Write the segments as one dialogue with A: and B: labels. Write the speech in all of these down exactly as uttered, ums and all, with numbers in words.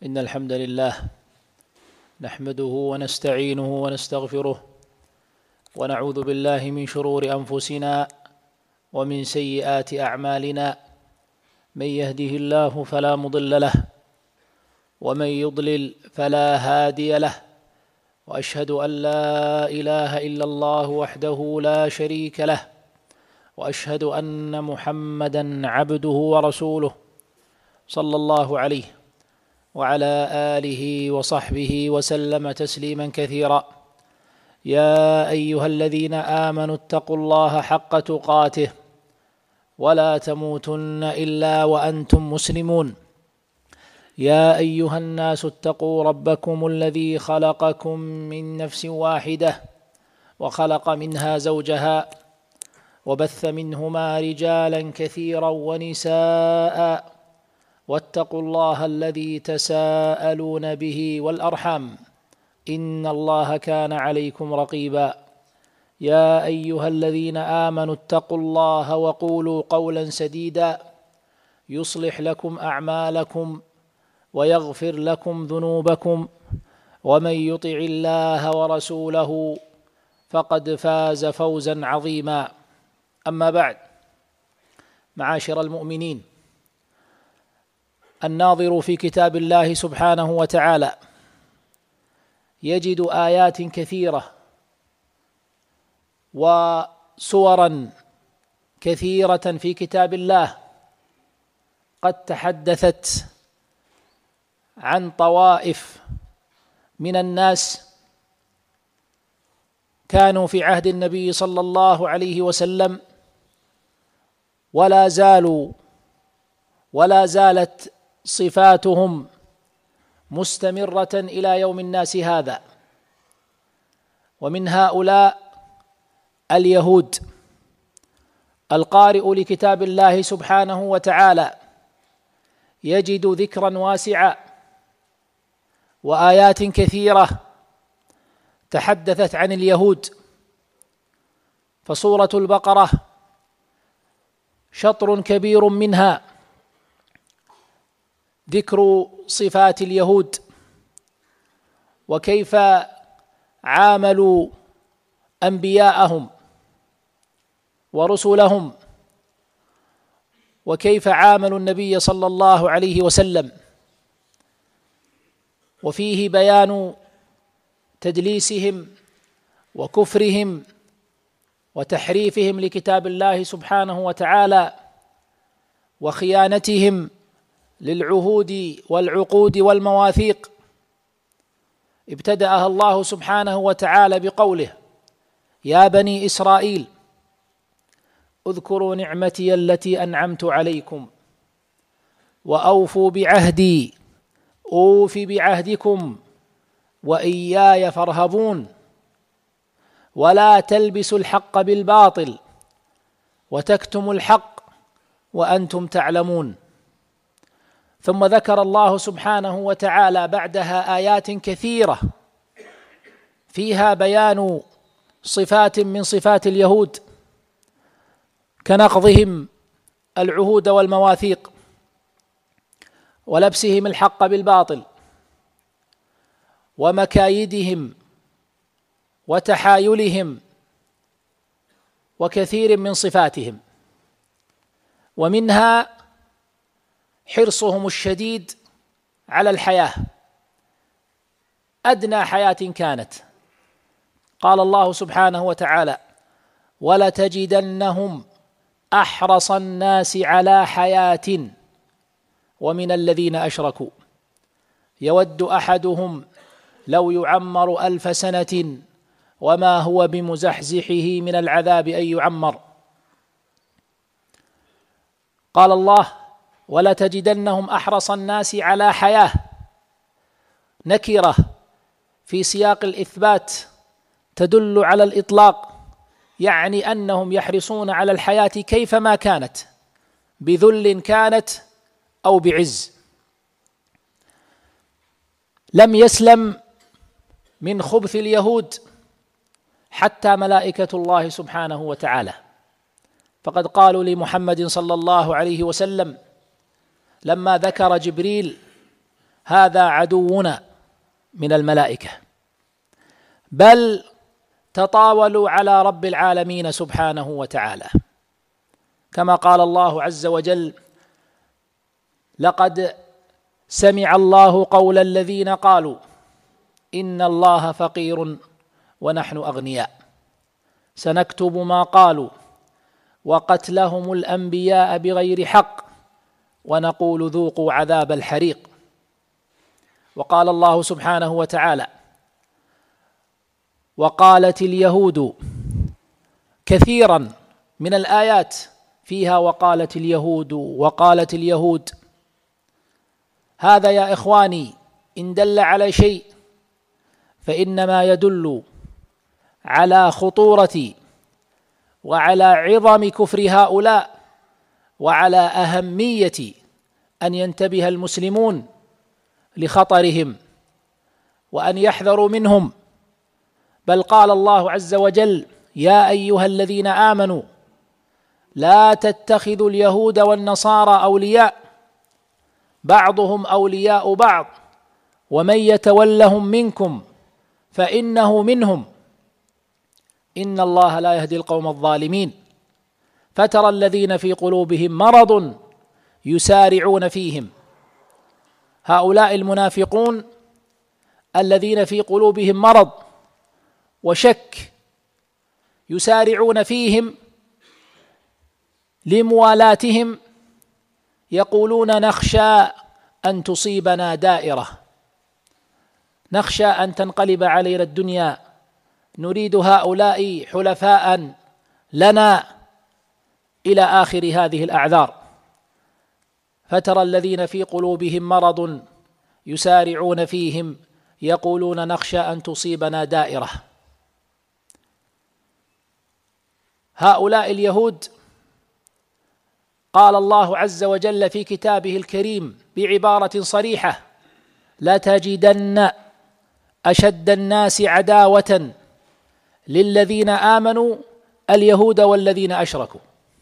A: إن الحمد لله نحمده ونستعينه ونستغفره ونعوذ بالله من شرور أنفسنا ومن سيئات أعمالنا. من يهده الله فلا مضل له ومن يضلل فلا هادي له، وأشهد أن لا إله إلا الله وحده لا شريك له، وأشهد أن محمدًا عبده ورسوله صلى الله عليه وعلى آله وصحبه وسلم تسليماً كثيرا. يا أيها الذين آمنوا اتقوا الله حق تقاته ولا تموتن إلا وأنتم مسلمون. يا أيها الناس اتقوا ربكم الذي خلقكم من نفس واحدة وخلق منها زوجها وبث منهما رجالا كثيرا ونساء، واتقوا الله الذي تساءلون به والأرحام إن الله كان عليكم رقيبا. يا أيها الذين آمنوا اتقوا الله وقولوا قولا سديدا يصلح لكم أعمالكم ويغفر لكم ذنوبكم، ومن يطع الله ورسوله فقد فاز فوزا عظيما. أما بعد، معاشر المؤمنين، الناظر في كتاب الله سبحانه وتعالى يجد آيات كثيرة وسورا كثيرة في كتاب الله قد تحدثت عن طوائف من الناس كانوا في عهد النبي صلى الله عليه وسلم ولا زالوا ولا زالت صفاتهم مستمرة إلى يوم الناس هذا. ومن هؤلاء اليهود. القارئ لكتاب الله سبحانه وتعالى يجد ذكرا واسعا وآيات كثيرة تحدثت عن اليهود. فسورة البقرة شطر كبير منها ذكر صفات اليهود وكيف عاملوا أنبياءهم ورسلهم وكيف عاملوا النبي صلى الله عليه وسلم. وفيه بيان تدليسهم وكفرهم وتحريفهم لكتاب الله سبحانه وتعالى وخيانتهم للعهود والعقود والمواثيق. ابتدأها الله سبحانه وتعالى بقوله: يا بني إسرائيل اذكروا نعمتي التي أنعمت عليكم وأوفوا بعهدي أوف بعهدكم وإياي فارهبون ولا تلبسوا الحق بالباطل وتكتموا الحق وأنتم تعلمون. ثم ذكر الله سبحانه وتعالى بعدها آيات كثيرة فيها بيان صفات من صفات اليهود كنقضهم العهود والمواثيق ولبسهم الحق بالباطل ومكايدهم وتحايلهم وكثير من صفاتهم. ومنها حرصهم الشديد على الحياة أدنى حياة كانت. قال الله سبحانه وتعالى: ولتجدنهم أحرص الناس على حياة ومن الذين أشركوا يود أحدهم لو يعمر ألف سنة وما هو بمزحزحه من العذاب أن يعمر. قال الله: ولتجدنهم أحرص الناس على حياة، نكرة في سياق الإثبات تدل على الإطلاق، يعني أنهم يحرصون على الحياة كيفما كانت، بذل كانت أو بعز. لم يسلم من خبث اليهود حتى ملائكة الله سبحانه وتعالى، فقد قالوا لمحمد صلى الله عليه وسلم لما ذكر جبريل هذا عدونا من الملائكة، بل تطاولوا على رب العالمين سبحانه وتعالى، كما قال الله عز وجل: لقد سمع الله قول الذين قالوا إن الله فقير ونحن أغنياء سنكتب ما قالوا وقتلهم الأنبياء بغير حق ونقول ذوقوا عذاب الحريق. وقال الله سبحانه وتعالى: وقالت اليهود، كثيرا من الآيات فيها وقالت اليهود وقالت اليهود. هذا يا إخواني إن دل على شيء فإنما يدل على خطورة وعلى عظم كفر هؤلاء وعلى أهمية أن ينتبه المسلمون لخطرهم وأن يحذروا منهم. بل قال الله عز وجل: يا أيها الذين آمنوا لا تتخذوا اليهود والنصارى أولياء بعضهم أولياء بعض ومن يتولهم منكم فإنه منهم إن الله لا يهدي القوم الظالمين. فترى الذين في قلوبهم مرض يسارعون فيهم، هؤلاء المنافقون الذين في قلوبهم مرض وشك يسارعون فيهم لموالاتهم، يقولون: نخشى أن تصيبنا دائرة، نخشى أن تنقلب علينا الدنيا، نريد هؤلاء حلفاء لنا، إلى آخر هذه الأعذار. فترى الذين في قلوبهم مرض يسارعون فيهم يقولون: نخشى أن تصيبنا دائرة. هؤلاء اليهود قال الله عز وجل في كتابه الكريم بعبارة صريحة: لتجدن أشد الناس عداوة للذين آمنوا اليهود والذين أشركوا.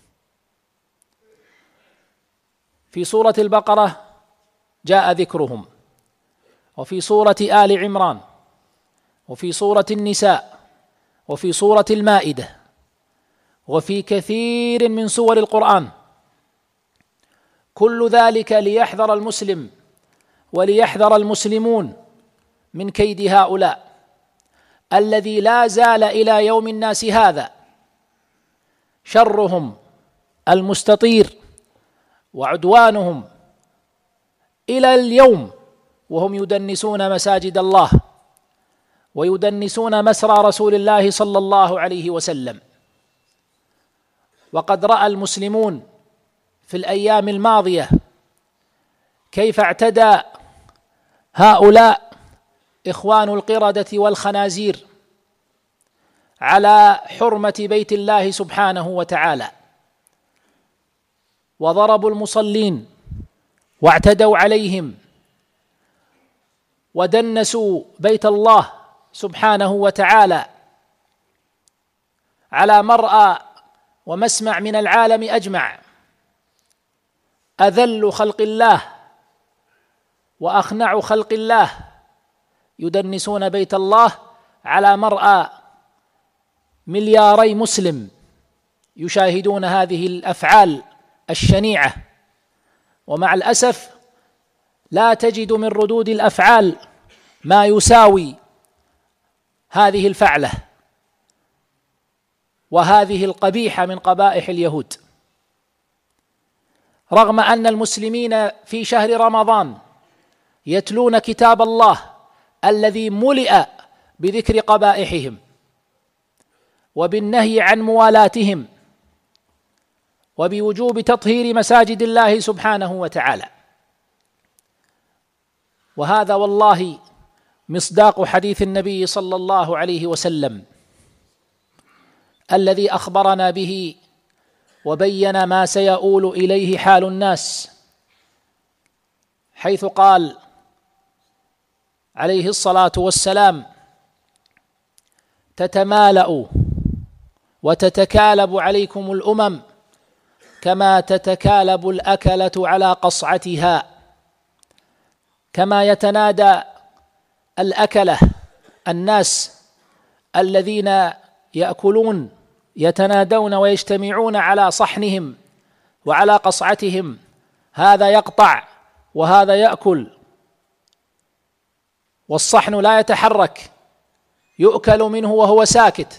A: في سورة البقرة جاء ذكرهم، وفي سورة آل عمران، وفي سورة النساء، وفي سورة المائدة، وفي كثير من سور القرآن. كل ذلك ليحذر المسلم وليحذر المسلمون من كيد هؤلاء الذي لا زال إلى يوم الناس هذا شرهم المستطير وعدوانهم إلى اليوم، وهم يدنسون مساجد الله ويدنسون مسرى رسول الله صلى الله عليه وسلم. وقد رأى المسلمون في الأيام الماضية كيف اعتدى هؤلاء إخوان القردة والخنازير على حرمة بيت الله سبحانه وتعالى، وضربوا المصلين واعتدوا عليهم ودنسوا بيت الله سبحانه وتعالى على مرأى ومسمع من العالم أجمع. أذل خلق الله وأخنع خلق الله يدنسون بيت الله على مرأى ملياري مسلم يشاهدون هذه الأفعال الشنيعة. ومع الأسف لا تجد من ردود الأفعال ما يساوي هذه الفعلة وهذه القبيحة من قبائح اليهود، رغم أن المسلمين في شهر رمضان يتلون كتاب الله الذي ملئ بذكر قبائحهم وبالنهي عن موالاتهم وبوجوب تطهير مساجد الله سبحانه وتعالى. وهذا والله مصداق حديث النبي صلى الله عليه وسلم الذي أخبرنا به وبين ما سيؤول إليه حال الناس، حيث قال عليه الصلاة والسلام: تتمالأ وتتكالب عليكم الأمم كما تتكالب الأكلة على قصعتها. كما يتنادى الأكلة الناس الذين يأكلون يتنادون ويجتمعون على صحنهم وعلى قصعتهم، هذا يقطع وهذا يأكل والصحن لا يتحرك، يؤكل منه وهو ساكت.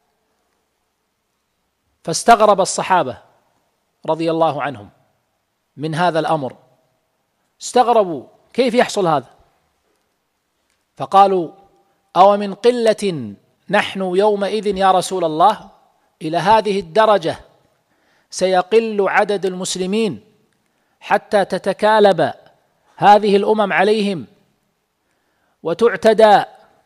A: فاستغرب الصحابة رضي الله عنهم من هذا الأمر، استغربوا كيف يحصل هذا؟ فقالوا: أو من قلة نحن يومئذ يا رسول الله؟ إلى هذه الدرجة سيقل عدد المسلمين حتى تتكالب هذه الأمم عليهم وتعتدى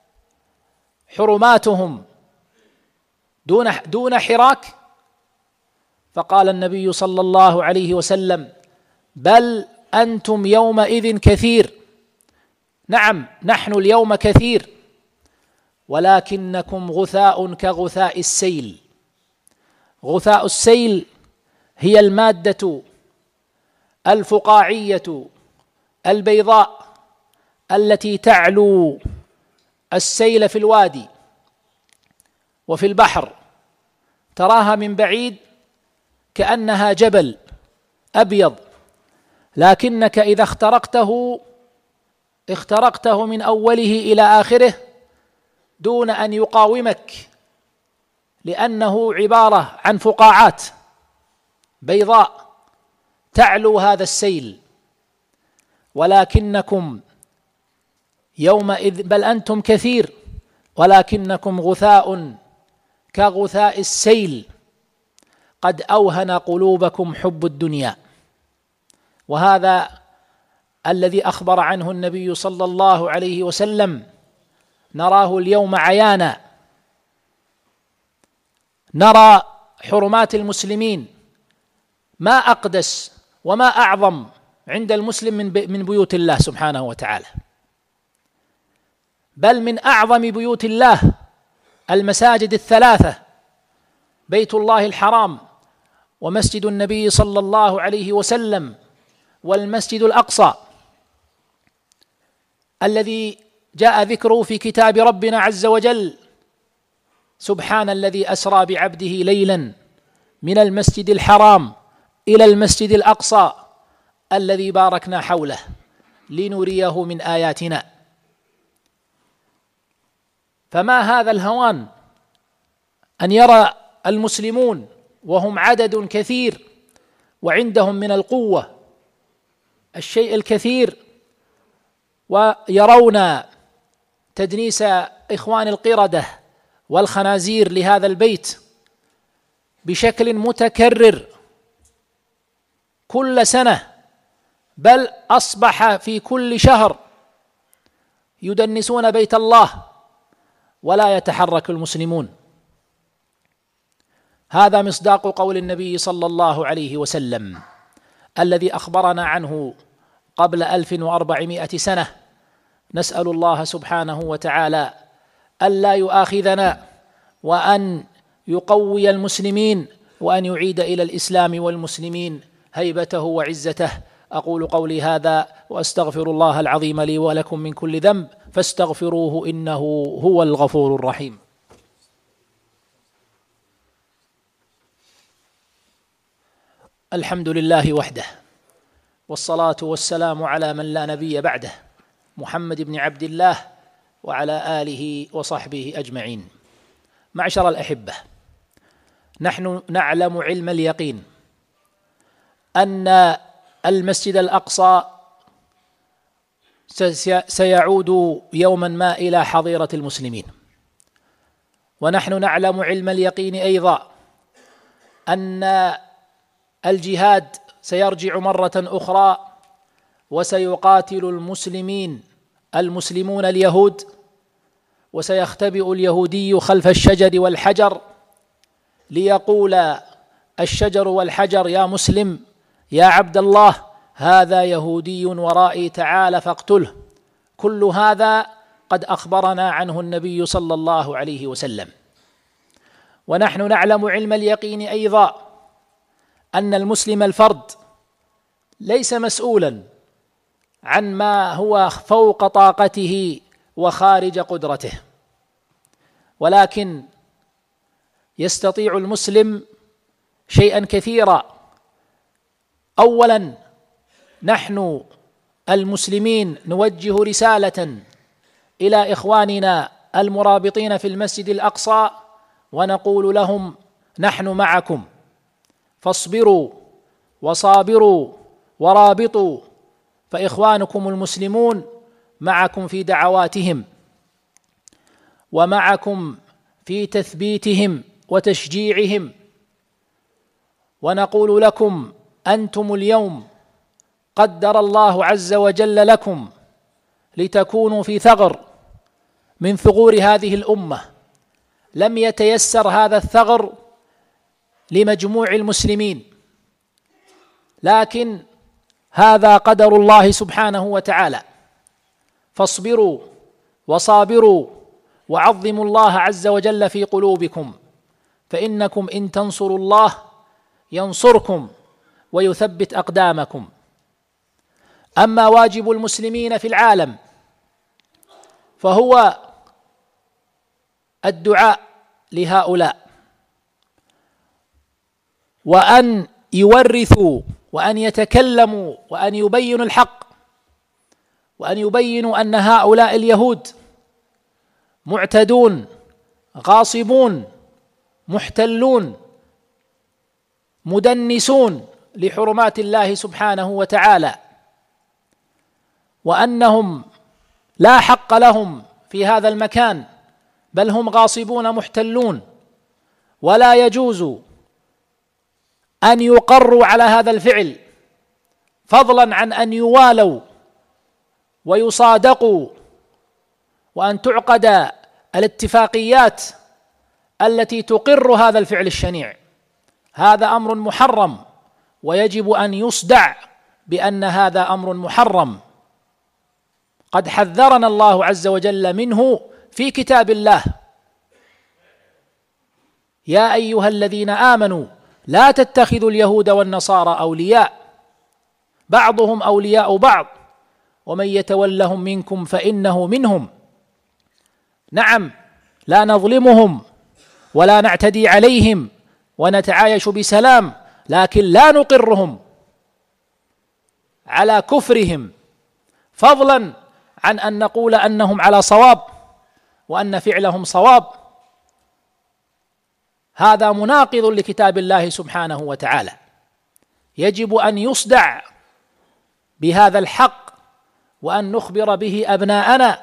A: حرماتهم دون دون حراك؟ فقال النبي صلى الله عليه وسلم: بل أنتم يومئذ كثير، نعم نحن اليوم كثير، ولكنكم غثاء كغثاء السيل. غثاء السيل هي المادة الفقاعية البيضاء التي تعلو السيل في الوادي وفي البحر، تراها من بعيد كأنها جبل أبيض، لكنك إذا اخترقته اخترقته من أوله إلى آخره دون أن يقاومك، لأنه عبارة عن فقاعات بيضاء تعلو هذا السيل. ولكنكم يومئذ بل أنتم كثير ولكنكم غثاء كغثاء السيل، قد أوهن قلوبكم حب الدنيا. وهذا الذي أخبر عنه النبي صلى الله عليه وسلم نراه اليوم عيانا، نرى حرمات المسلمين، ما أقدس وما أعظم عند المسلم من بيوت الله سبحانه وتعالى، بل من أعظم بيوت الله المساجد الثلاثة: بيت الله الحرام، ومسجد النبي صلى الله عليه وسلم، والمسجد الأقصى الذي جاء ذكره في كتاب ربنا عز وجل: سبحان الذي أسرى بعبده ليلا من المسجد الحرام إلى المسجد الأقصى الذي باركنا حوله لنريه من آياتنا. فما هذا الهوان أن يرى المسلمون وهم عدد كثير وعندهم من القوة الشيء الكثير، ويرون تدنيس إخوان القردة والخنازير لهذا البيت بشكل متكرر كل سنة، بل أصبح في كل شهر يدنسون بيت الله ولا يتحرك المسلمون. هذا مصداق قول النبي صلى الله عليه وسلم الذي أخبرنا عنه قبل ألف وأربعمائة سنة. نسأل الله سبحانه وتعالى ألا يؤاخذنا وأن يقوي المسلمين وأن يعيد إلى الإسلام والمسلمين هيبته وعزته. أقول قولي هذا وأستغفر الله العظيم لي ولكم من كل ذنب فاستغفروه إنه هو الغفور الرحيم. الحمد لله وحده، والصلاة والسلام على من لا نبي بعده، محمد بن عبد الله وعلى آله وصحبه أجمعين. معشر الأحبة، نحن نعلم علم اليقين أن المسجد الأقصى سيعود يوما ما إلى حظيرة المسلمين، ونحن نعلم علم اليقين أيضا أن الجهاد سيرجع مرة أخرى وسيقاتل المسلمين المسلمون اليهود، وسيختبئ اليهودي خلف الشجر والحجر ليقول الشجر والحجر: يا مسلم يا عبد الله، هذا يهودي ورائي تعال فاقتله. كل هذا قد أخبرنا عنه النبي صلى الله عليه وسلم. ونحن نعلم علم اليقين أيضا أن المسلم الفرد ليس مسؤولا عن ما هو فوق طاقته وخارج قدرته، ولكن يستطيع المسلم شيئا كثيرا. أولا، نحن المسلمين نوجه رسالة إلى إخواننا المرابطين في المسجد الأقصى ونقول لهم: نحن معكم، فاصبروا وصابروا ورابطوا، فإخوانكم المسلمون معكم في دعواتهم ومعكم في تثبيتهم وتشجيعهم. ونقول لكم: أنتم اليوم قدر الله عز وجل لكم لتكونوا في ثغر من ثغور هذه الأمة. لم يتيسر هذا الثغر لمجموع المسلمين، لكن هذا قدر الله سبحانه وتعالى. فاصبروا وصابروا وعظموا الله عز وجل في قلوبكم، فإنكم إن تنصروا الله ينصركم ويثبت أقدامكم. أما واجب المسلمين في العالم فهو الدعاء لهؤلاء، وأن يورثوا وأن يتكلموا وأن يبينوا الحق، وأن يبينوا أن هؤلاء اليهود معتدون غاصبون محتلون مدنسون لحرمات الله سبحانه وتعالى، وأنهم لا حق لهم في هذا المكان، بل هم غاصبون محتلون، ولا يجوز أن يقروا على هذا الفعل، فضلا عن أن يوالوا ويصادقوا وأن تعقد الاتفاقيات التي تقر هذا الفعل الشنيع. هذا أمر محرم، ويجب أن يصدع بأن هذا أمر محرم. قد حذرنا الله عز وجل منه في كتاب الله: يا أيها الذين آمنوا لا تتخذوا اليهود والنصارى أولياء بعضهم أولياء بعض ومن يتولهم منكم فإنه منهم. نعم، لا نظلمهم ولا نعتدي عليهم ونتعايش بسلام، لكن لا نقرهم على كفرهم، فضلا عن أن نقول أنهم على صواب وأن فعلهم صواب. هذا مناقض لكتاب الله سبحانه وتعالى. يجب أن يصدع بهذا الحق وأن نخبر به أبناءنا.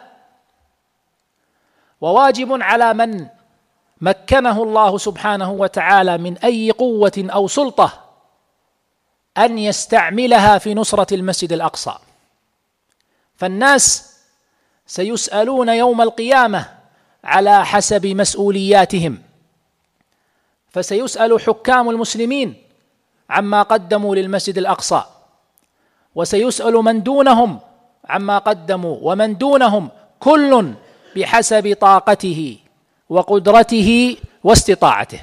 A: وواجب على من مكنه الله سبحانه وتعالى من أي قوة أو سلطة أن يستعملها في نصرة المسجد الأقصى، فالناس سيسألون يوم القيامة على حسب مسؤولياتهم. فسيسأل حكام المسلمين عما قدموا للمسجد الأقصى، وسيسأل من دونهم عما قدموا، ومن دونهم كل بحسب طاقته وقدرته واستطاعته.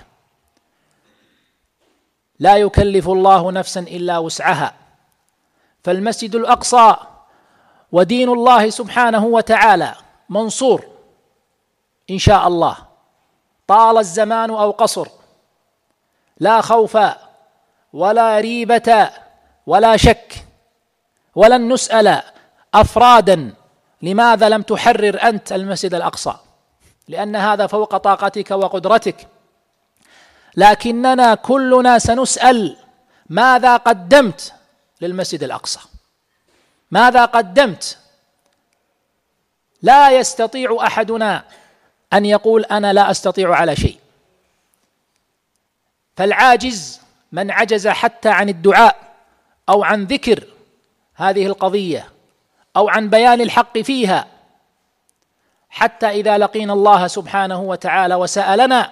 A: لا يكلف الله نفسا إلا وسعها، فالمسجد الأقصى ودين الله سبحانه وتعالى منصور إن شاء الله، طال الزمان أو قصر، لا خوف ولا ريبة ولا شك. ولن نسأل أفرادا لماذا لم تحرر أنت المسجد الأقصى، لأن هذا فوق طاقتك وقدرتك، لكننا كلنا سنسأل: ماذا قدمت للمسجد الأقصى؟ ماذا قدمت؟ لا يستطيع أحدنا أن يقول أنا لا أستطيع على شيء. فالعاجز من عجز حتى عن الدعاء أو عن ذكر هذه القضية أو عن بيان الحق فيها، حتى إذا لقينا الله سبحانه وتعالى وسألنا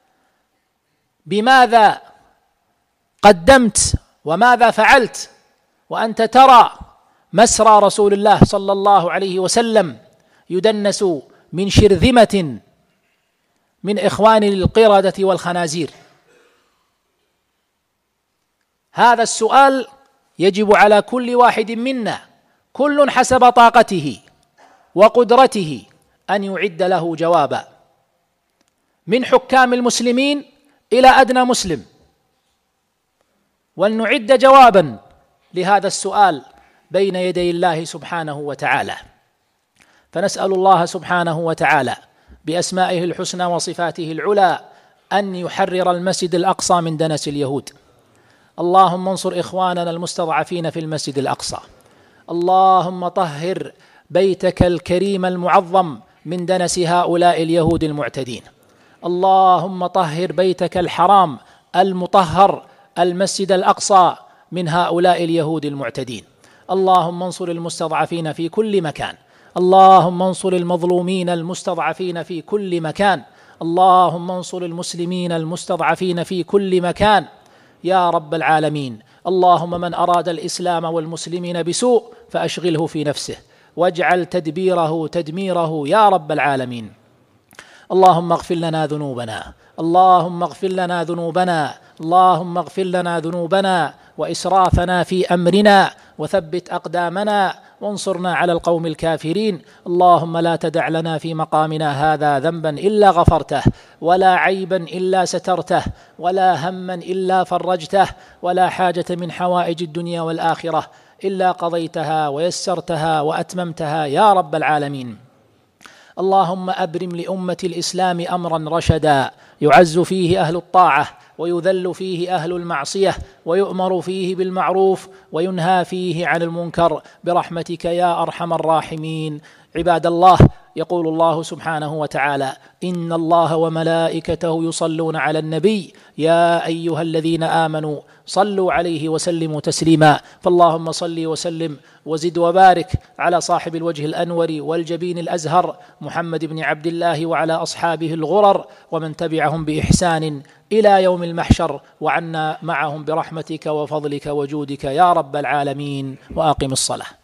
A: بماذا قدمت وماذا فعلت، وأنت ترى مسرى رسول الله صلى الله عليه وسلم يدنس من شرذمة من إخوان القردة والخنازير. هذا السؤال يجب على كل واحد منا كل حسب طاقته وقدرته أن يعد له جوابا، من حكام المسلمين إلى أدنى مسلم، ولنعد جوابا لهذا السؤال بين يدي الله سبحانه وتعالى. فنسأل الله سبحانه وتعالى بأسمائه الحسنى وصفاته العلى أن يحرر المسجد الأقصى من دنس اليهود. اللهم انصر إخواننا المستضعفين في المسجد الأقصى. اللهم طهر بيتك الكريم المعظم من دنس هؤلاء اليهود المعتدين. اللهم طهر بيتك الحرام المطهر المسجد الأقصى من هؤلاء اليهود المعتدين. اللهم انصر المستضعفين في كل مكان. اللهم انصر المظلومين المستضعفين في كل مكان. اللهم انصر المسلمين المستضعفين في كل مكان يا رب العالمين. اللهم من أراد الإسلام والمسلمين بسوء فأشغله في نفسه، واجعل تدبيره تدميره يا رب العالمين. اللهم اغفر لنا ذنوبنا، اللهم اغفر لنا ذنوبنا، اللهم اغفر لنا ذنوبنا وإسرافنا في أمرنا، وثبت أقدامنا وانصرنا على القوم الكافرين. اللهم لا تدع لنا في مقامنا هذا ذنبا إلا غفرته، ولا عيبا إلا سترته، ولا هما إلا فرجته، ولا حاجة من حوائج الدنيا والآخرة إلا قضيتها ويسرتها وأتممتها يا رب العالمين. اللهم أبرم لأمة الإسلام أمرا رشدا يعز فيه أهل الطاعة ويذل فيه أهل المعصية، ويؤمر فيه بالمعروف وينهى فيه عن المنكر برحمتك يا أرحم الراحمين. عباد الله، يقول الله سبحانه وتعالى: إن الله وملائكته يصلون على النبي يا أيها الذين آمنوا صلوا عليه وسلموا تسليما. فاللهم صل وسلم وزد وبارك على صاحب الوجه الأنور والجبين الأزهر محمد بن عبد الله وعلى أصحابه الغرر ومن تبعهم بإحسان إلى يوم المحشر، وعنا معهم برحمتك وفضلك وجودك يا رب العالمين. وأقم الصلاة.